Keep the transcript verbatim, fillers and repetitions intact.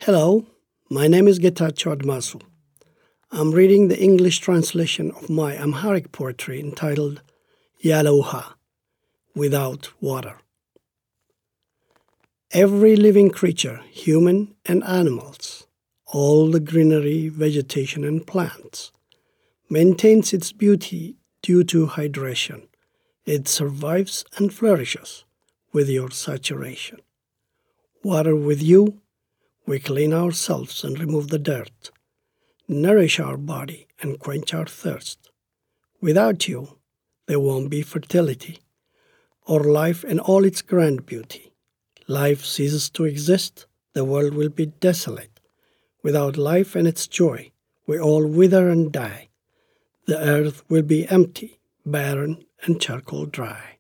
Hello, my name is Getachew Admasu. I'm reading the English translation of my Amharic poetry entitled Yalouha, Without Water. Every living creature, human and animals, all the greenery, vegetation, and plants, maintains its beauty due to hydration. It survives and flourishes with your saturation. Water with you, we clean ourselves and remove the dirt, nourish our body and quench our thirst. Without you, there won't be fertility or life in all its grand beauty. Life ceases to exist, the world will be desolate. Without life and its joy, we all wither and die. The earth will be empty, barren, and charcoal dry.